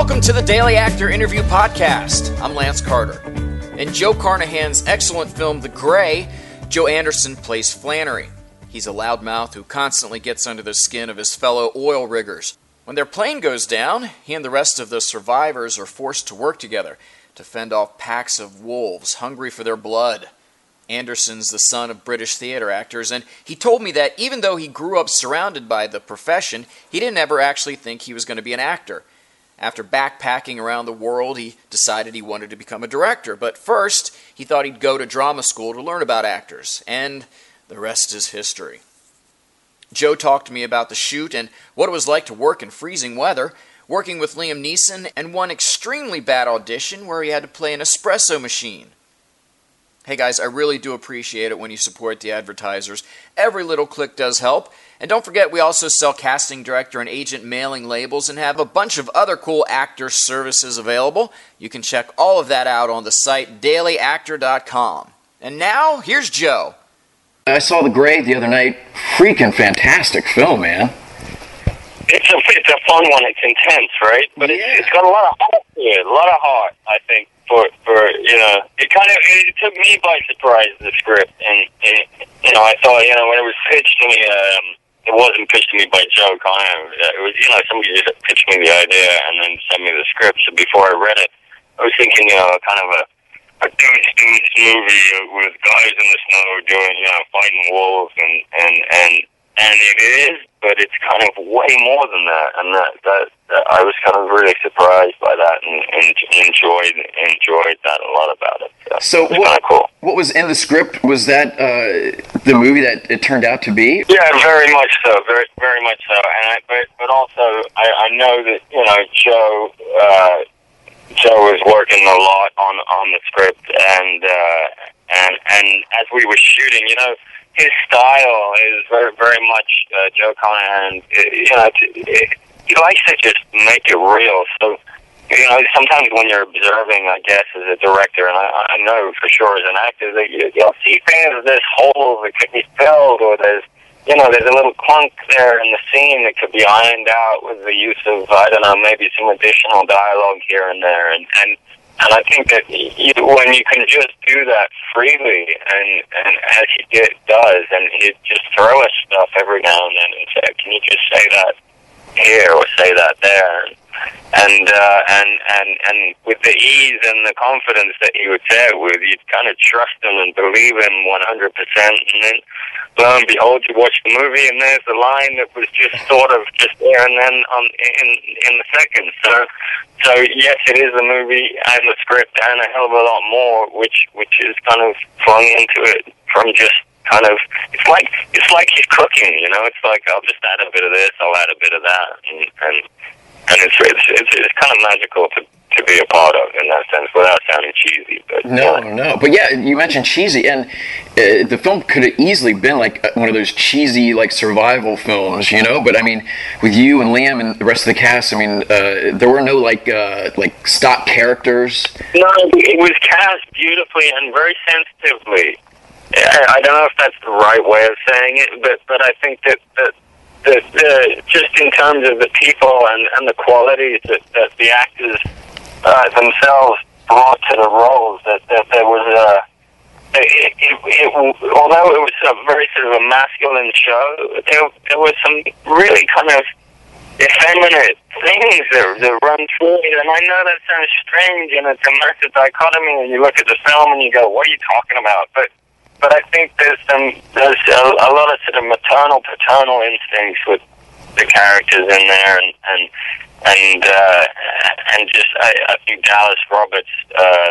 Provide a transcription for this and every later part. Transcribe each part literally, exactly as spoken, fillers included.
Welcome to the Daily Actor Interview Podcast. I'm Lance Carter. In Joe Carnahan's excellent film, The Grey, Joe Anderson plays Flannery. He's a loudmouth who constantly gets under the skin of his fellow oil riggers. When their plane goes down, he and the rest of the survivors are forced to work together to fend off packs of wolves hungry for their blood. Anderson's the son of British theater actors, and he told me that even though he grew up surrounded by the profession, he didn't ever actually think he was going to be an actor. After backpacking around the world, he decided he wanted to become a director, but first, he thought he'd go to drama school to learn about actors, and the rest is history. Joe talked to me about the shoot and what it was like to work in freezing weather, working with Liam Neeson, and one extremely bad audition where he had to play an espresso machine. Hey guys, I really do appreciate it when you support the advertisers. Every little click does help. And don't forget, we also sell casting director and agent mailing labels and have a bunch of other cool actor services available. You can check all of that out on the site daily actor dot com. And now, here's Joe. I saw The Grey the other night. Freaking fantastic film, man. It's a, it's a fun one. It's intense, right? But yeah. it's, it's got a lot of heart to it. A lot of heart, I think. For, for you know, it kind of it took me by surprise, the script, and, and you know, I thought, you know, when it was pitched to me, um, it wasn't pitched to me by Joe Carnahan. It was, you know, somebody just pitched me the idea and then sent me the script. So before I read it, I was thinking, you know, kind of a a dudes dudes movie with guys in the snow doing, you know, fighting wolves, and and and and it is, but it's kind of way more than that, and that that. I was kind of really surprised by that and, and enjoyed enjoyed that a lot about it. So So, what, kind of cool. What was in the script? Was that uh, the movie that it turned out to be? Yeah, very much so, very very much so. And I, but but also I, I know that, you know, Joe uh, Joe was working a lot on on the script, and uh, and and as we were shooting, you know, his style is very very much uh, Joe Carnahan. You know. It, it, He likes to just make it real. So, you know, sometimes when you're observing, I guess, as a director, and I, I know for sure as an actor, that you, you'll see things, there's holes that could be filled, or there's, you know, there's a little clunk there in the scene that could be ironed out with the use of, I don't know, maybe some additional dialogue here and there. And, and, and I think that you, when you can just do that freely, and, and as he did, does, and he just throw us stuff every now and then and say, can you just say that here or say that there, and uh, and and and with the ease and the confidence that he would say it with, you'd kind of trust him and believe him one hundred percent. And then, lo and behold, you watch the movie, and there's the line that was just sort of just there and then on in in the second. So, so yes, it is a movie and the script and a hell of a lot more, which which is kind of flung into it from just. Kind of, it's like it's like he's cooking, you know. It's like, I'll just add a bit of this, I'll add a bit of that, and and, and it's, it's it's it's kind of magical to to be a part of in that sense, without sounding cheesy. But no, yeah. no, but yeah, you mentioned cheesy, and uh, the film could have easily been like one of those cheesy like survival films, you know. But I mean, with you and Liam and the rest of the cast, I mean, uh, there were no like uh, like stock characters. No, it was cast beautifully and very sensitively. I don't know if that's the right way of saying it, but, but I think that, that, that uh, just in terms of the people and, and the qualities that, that the actors uh, themselves brought to the roles, that, that there was a, it, it, it, although it was a very sort of a masculine show, there, there was some really kind of effeminate things that, that run through it, and I know that sounds strange, and it's a massive dichotomy, and you look at the film and you go, what are you talking about? But But I think there's some there's a, a lot of sort of maternal, paternal instincts with the characters in there, and and and uh, and just I, I think Dallas Roberts, uh,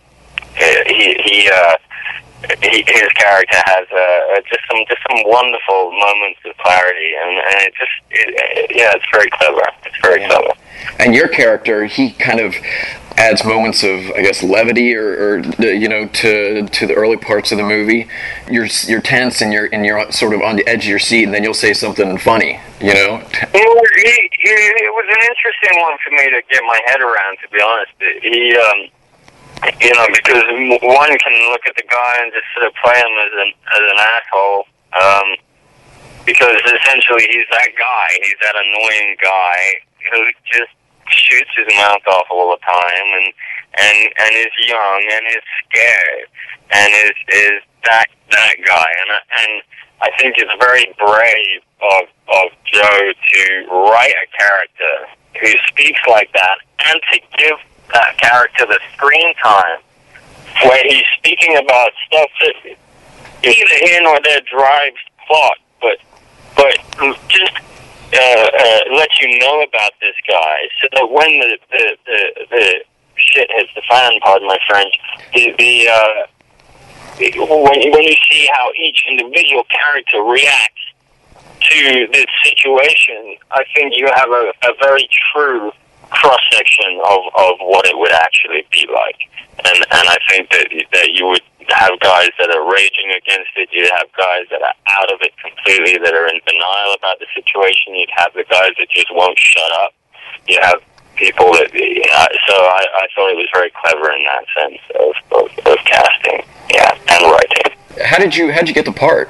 he he, uh, he his character has uh, just some just some wonderful moments of clarity, and, and it just it, yeah, it's very clever. It's very yeah. clever. And your character, he kind of adds moments of, I guess, levity, or, or you know, to to the early parts of the movie. You're you're tense and you're and you're sort of on the edge of your seat, and then you'll say something funny, you know. It was, he, he, it was an interesting one for me to get my head around, to be honest. He, um, you know, because one can look at the guy and just sort of play him as an as an asshole, um, because essentially he's that guy. He's that annoying guy who just shoots his mouth off all the time, and and and is young and is scared and is is that that guy. And I, and I think it's very brave of of Joe to write a character who speaks like that, and to give that character the screen time where he's speaking about stuff that either in or there drives plot, but but just uh, uh, let you know about this guy, so that when the the, the, the shit hits the fan, pardon my French, the, the uh, when, when you see how each individual character reacts to this situation, I think you have a, a very true cross-section of, of what it would actually be like. And and I think that that you would have guys that are raging against it. You'd have guys that are out of it completely, that are in denial about the situation. You'd have the guys that just won't shut up. You have people that, you know, so I, I thought it was very clever in that sense of, of, of casting, yeah, and writing. How did you, how'd you get the part?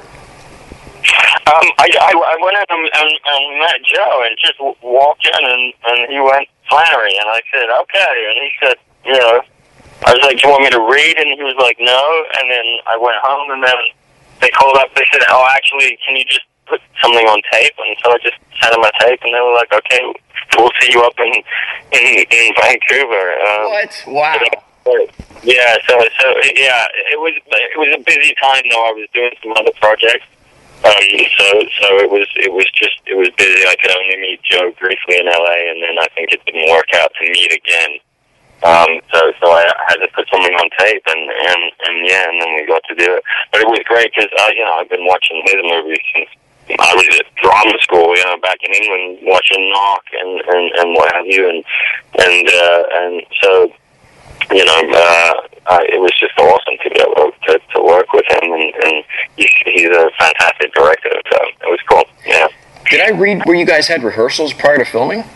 Um, I, I, I went in and, and, and met Joe and just w- walked in and, and he went, Flannery, and I said, okay, and he said, you know, I was like, do you want me to read? And he was like, no, and then I went home and then they called up, they said, oh, actually, can you just put something on tape? And so I just sent them a tape and they were like, okay, we'll see you up in, in, in Vancouver. Um, What? Wow. Yeah, so, so, yeah, it was, it was a busy time though. I was doing some other projects. Um, so, so it was, it was just, it was busy. I could only meet Joe briefly in L A, and then I think it didn't work out to meet again. Um, so, so I had to put something on tape, and, and, and yeah, and then we got to do it. But it was great because, uh, you know, I've been watching his movies since I was at drama school, you know, back in England, watching Knock and, and, and what have you, and, and, uh, and so, you know, uh, uh, it was just awesome to be able to, to work with him, and, and he's, he's a fantastic director, so it was cool, yeah. Did I read where you guys had rehearsals prior to filming?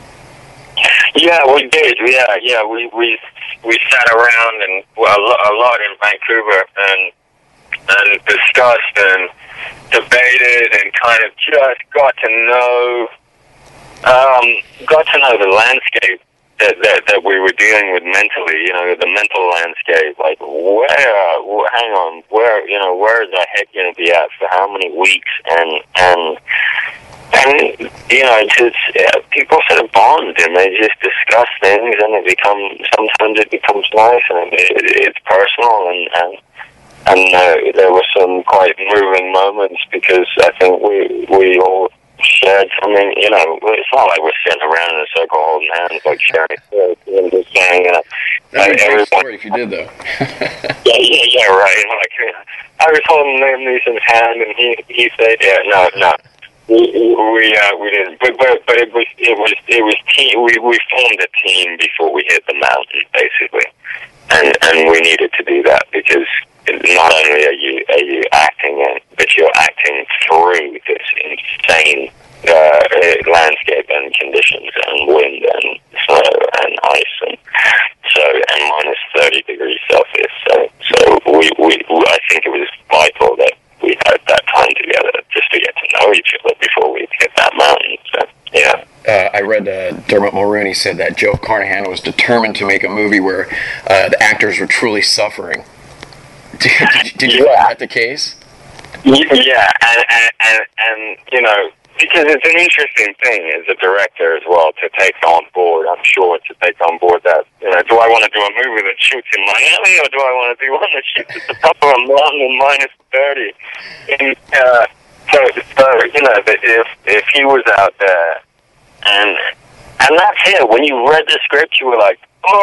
Yeah, we did, yeah, yeah, we, we, we sat around and, well, a, lo- a lot in Vancouver, and, and discussed and debated and kind of just got to know, um, got to know the landscape That, that that we were dealing with mentally, you know, the mental landscape, like where, wh- hang on, where, you know, where is our head going to be at for how many weeks, and, and, and you know, just, yeah, people sort of bond, and they just discuss things, and it becomes, sometimes it becomes nice, and it, it's personal, and, and, and uh, there were some quite moving moments, because I think we, we all shared something, you know, it's not like we're sitting around in a circle holding hands, like sharing food, and just saying, uh, That'd be a great everyone, story if you did, though. yeah, yeah, yeah, right, like, I was holding Liam Neeson's hand, and he, he said, yeah, no, no, we, we, uh, we didn't, but, but, but it was, it was, it was team, we, we formed a team before we hit the mountain, basically, and, and we needed to do that, because not only are you are you acting it, but you're acting through this insane uh, landscape and conditions and wind and snow and ice and so and minus thirty degrees Celsius. So so we, we I think it was vital that we had that time together just to get to know each other before we hit that mountain. So yeah. Uh, I read uh, Dermot Mulroney said that Joe Carnahan was determined to make a movie where uh, the actors were truly suffering. Did, did, did you yeah. find that the case? Yeah, and, and, and, and, you know, because it's an interesting thing as a director as well to take on board, I'm sure, to take on board that, you know, do I want to do a movie that shoots in Miami, or do I want to do one that shoots at the top of a mountain in minus thirty? And, uh, so, so, you know, if, if he was out there, and, and that's it, when you read the script, you were like,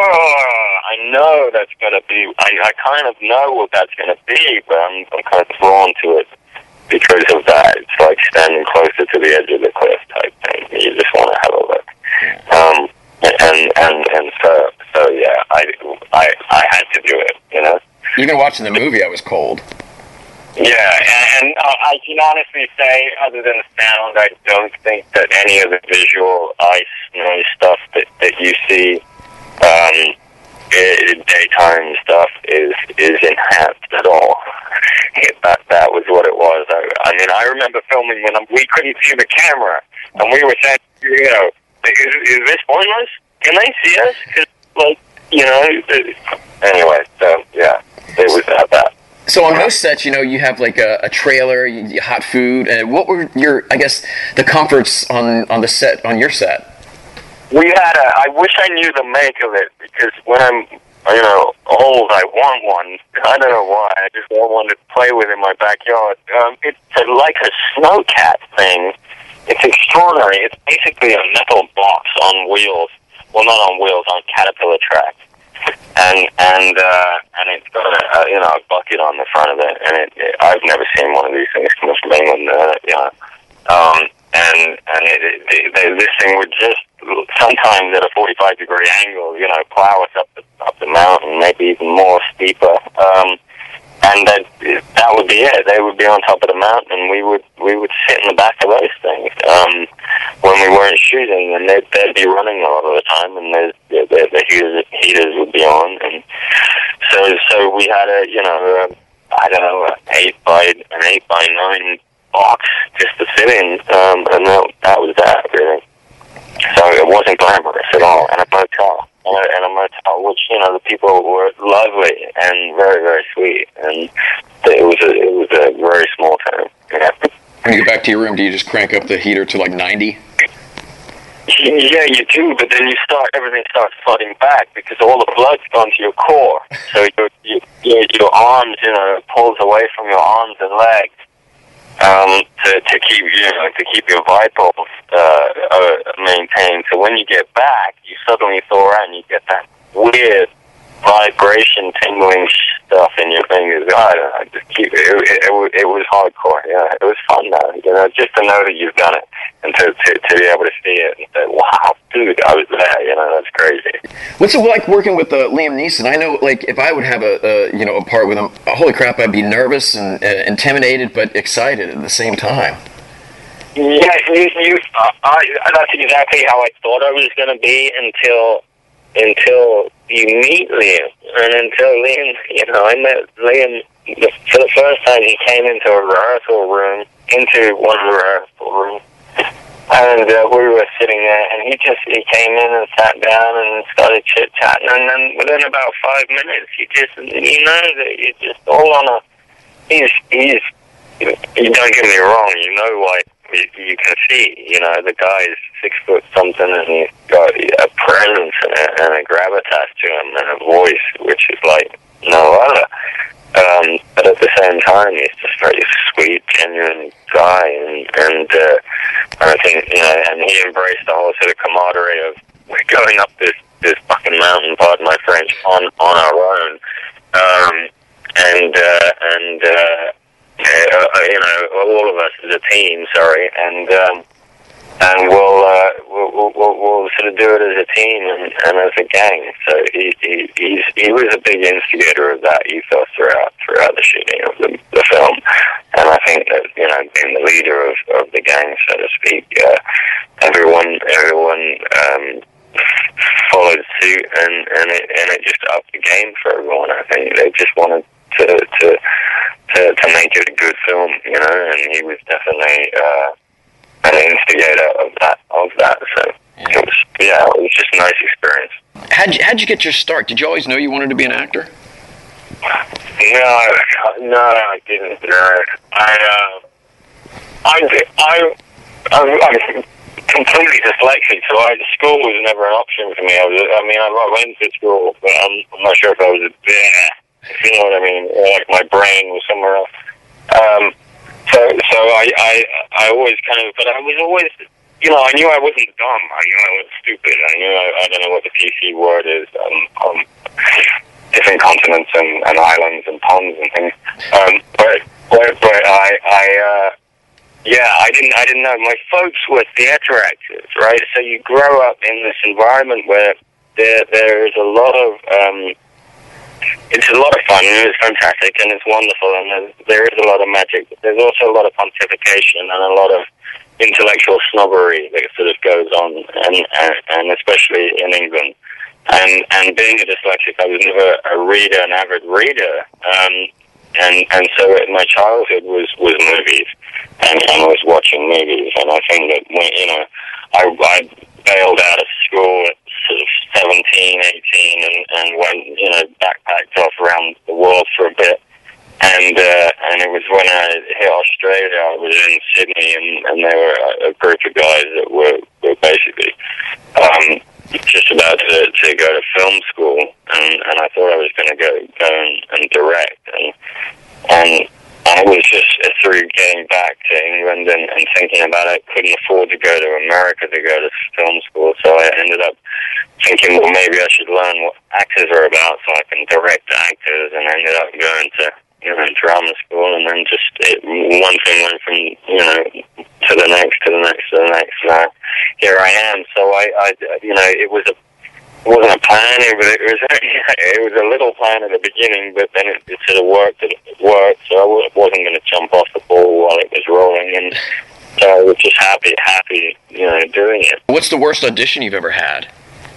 oh, I know that's going to be, I, I kind of know what that's going to be, but I'm, I'm kind of drawn to it because of that. It's like standing closer to the edge of the cliff type thing. You just want to have a look. Um, and, and, and so, so yeah, I, I, I had to do it, you know? Even watching the movie, I was cold. Yeah, and, and uh, I can honestly say, other than the sound, I don't think that any of the visual ice noise stuff that, that you see Um, it, daytime stuff is is enhanced at all. that that was what it was. I, I mean, I remember filming when we couldn't see the camera, and we were saying, you know, is, is this pointless? can they see us? 'Cause, like, you know, anyway, so, yeah, it was about that. So on most sets, you know, you have like a, a trailer, you, you, hot food, and what were your, I guess, the comforts on, on the set, on your set? We had a, I wish I knew the make of it, because when I'm, you know, old, I want one. I don't know why, I just want one to play with in my backyard. Um, it's a, like a snowcat thing. It's extraordinary. It's basically a metal box on wheels. Well, not on wheels, on caterpillar tracks. And and uh, and it's got a, a you know a bucket on the front of it, and it, it, I've never seen one of these things come from England, uh, you know. Um, and and it, it, it, this thing would just sometimes at a forty-five degree angle, you know, plow us up the up the mountain, maybe even more steeper. Um, and that that would be it. They would be on top of the mountain, and we would we would sit in the back of those things um, when we weren't shooting, and they'd, they'd be running a lot of the time, and the the, the heaters, heaters would be on, and so so we had a you know a, I don't know an eight by an eight by nine box just to sit in, um, and that, that was that really. So it wasn't glamorous at all, and a motel. And a motel, which, you know, the people were lovely and very, very sweet, and it was a, it was a very small town. Yeah. When you get back to your room, do you just crank up the heater to like ninety? Yeah, you do, but then you start, everything starts flooding back because all the blood's gone to your core. So your, your, your arms, you know, pulls away from your arms and legs. Um, to, to keep you know to keep your vitals uh, uh, maintained. So when you get back, you suddenly thaw out and you get that weird vibration, tingling stuff in your fingers. I, I just keep it. It, it. It was hardcore. Yeah, it was fun though. You know, just to know that you've done it and to to, to be able to see it and say, "Wow, dude, I was there." You know, that's crazy. What's it like working with uh, Liam Neeson? I know, like, if I would have a, a you know a part with him, holy crap, I'd be nervous and uh, intimidated, but excited at the same time. Yeah, you, you, uh, I, that's exactly how I thought I was going to be until until you meet Liam, and until Liam, you know, I met Liam for the first time. He came into a rehearsal room, into one of the rehearsal rooms, and uh, we were sitting there, and he just he came in and sat down and started chit chatting, and then within about five minutes, you just you know that you just all on a he's he's you don't get me wrong, you know why. You, you can see, you know, the guy's six foot something, and he's got a presence and a, and a gravitas to him, and a voice which is like no other. Um, but at the same time, he's just a very sweet, genuine guy, and and, uh, and I think you know, and he embraced the whole sort of camaraderie of we're going up this this fucking mountain, pardon my French, on on our own, um, and uh, and. Uh, Uh, you know, all of us as a team, sorry, and um, and we'll, uh, we'll, we'll we'll sort of do it as a team and, and as a gang. So he he he's, he was a big instigator of that ethos throughout throughout the shooting of the, the film, and I think that you know, being the leader of, of the gang, so to speak, uh, everyone everyone um, followed suit, and and it and it just upped the game for everyone. I think they just wanted to to. To, to make it a good film, you know, and he was definitely uh, an instigator of that. Of that, so yeah. it was, yeah, it was just a nice experience. How'd you, how'd you get your start? Did you always know you wanted to be an actor? No, no, I didn't. No. I, uh, I, I, I'm, I'm completely dyslexic, so I, school was never an option for me. I was, I mean, I went to school, but I'm, I'm not sure if I was there. If you know what I mean, like my brain was somewhere else. Um, so, so I, I, I always kind of, but I was always, you know, I knew I wasn't dumb. I knew I was stupid. I knew I, I don't know what the P C word is. Um, um different continents and, and islands and ponds and things. Um, but, but, but I, I, uh, yeah, I didn't, I didn't know. My folks were theater actors, right? So you grow up in this environment where there, there is a lot of. Um, It's a lot of fun, and it's fantastic, and it's wonderful, and there's, there is a lot of magic, but there's also a lot of pontification and a lot of intellectual snobbery that sort of goes on, and and, and especially in England. And and being a dyslexic, I was never a reader, an avid reader, um, and and so my childhood was, was movies, and, and I was watching movies, and I think that when, you know, I, I bailed out of school at sort of and went, you know, backpacked off around the world for a bit. And uh, and it was when I hit Australia, I was in Sydney, and, and there were a, a group of guys that were, were basically um, just about to, to go to film school, and, and I thought I was going to go go and, and direct, and and I was just through getting back to England and, and thinking about it, couldn't afford to go to America to go to film school, so I ended up thinking, well, maybe I should learn what actors are about so I can direct actors, and I ended up going to, you know, drama school, and then just it, one thing went from, you know, to the next, to the next, to the next, and uh, here I am. So I, I, you know, it was a, it wasn't a plan. It was, it was, it was a little plan at the beginning, but then it, it sort of worked. It worked, so I wasn't going to jump off the ball while it was rolling, and so I was just happy, happy, you know, doing it. What's the worst audition you've ever had?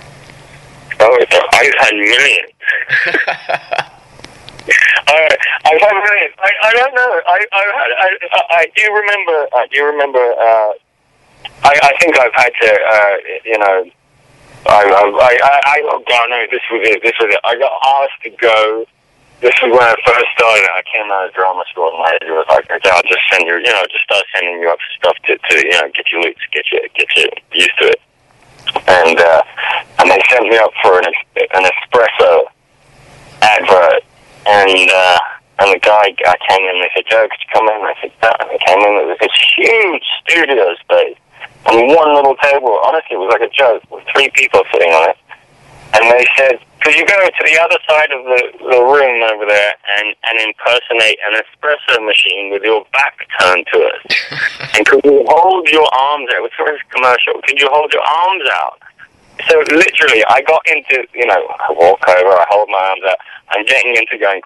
Oh, I've had millions. Uh, I've had millions. I, I don't know. I, I've had, I, I, I do remember. I do remember. Uh, I, I think I've had to. Uh, you know. I, I, I, I. Oh God, no! This was it. This was it. I got asked to go. This was when I first started. I came out of drama school, and my agent was like, "Okay, I'll just send you. You know, just start sending you up stuff to, to you know, get you loose, get you, get you used to it." And uh, and they sent me up for an an espresso advert. And uh, and the guy I came in, they said, "Joe, could you come in?" I said, "No." I came in, there was this huge studio space, and one little table. Honestly, it was like a joke, with three people sitting on it. And they said, "Could you go to the other side of the, the room over there and, and impersonate an espresso machine with your back turned to us? And could you hold your arms out?" It was sort of commercial. "Could you hold your arms out?" So literally, I got into, you know, I walk over, I hold my arms out, I'm getting into going, and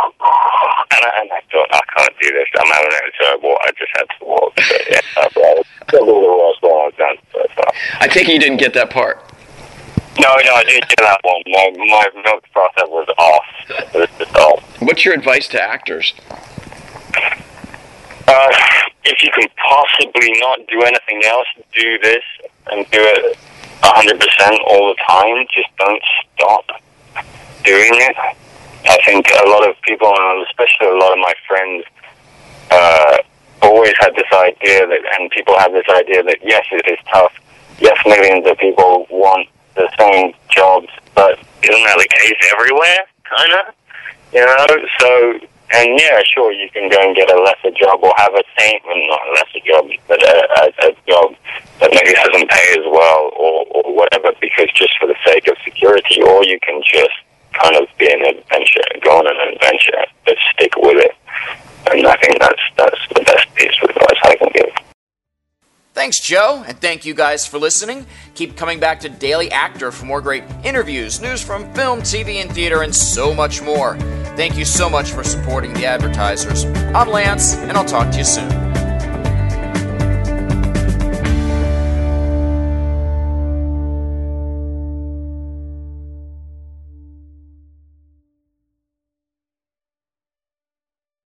I, and I thought, I can't do this, I'm having it, so I, walk, I just had to walk. So, yeah, that's all the worst one I've done so far. I take it you didn't get that part. No, no, I didn't get that one. My, my milk process was off. It was just off. What's your advice to actors? Uh, if you can possibly not do anything else, do this, and do it one hundred percent all the time. Just don't stop doing it. I think a lot of people, especially a lot of my friends, uh, always had this idea that, and people have this idea that, yes, it is tough. Yes, millions of people want the same jobs, but isn't that the case everywhere, kind of? You know, so, and yeah, sure, you can go and get a lesser job or have a same, well, not a lesser job, but a, a, a job that maybe doesn't pay as well or, or whatever, because just for the sake of security, or you can just kind of be an adventure, go on an adventure, but stick with it. And I think that's that's the best piece of advice I can give. Thanks, Joe, and thank you guys for listening. Keep coming back to Daily Actor for more great interviews, news from film, T V, and theater, and so much more. Thank you so much for supporting the advertisers. I'm Lance, and I'll talk to you soon.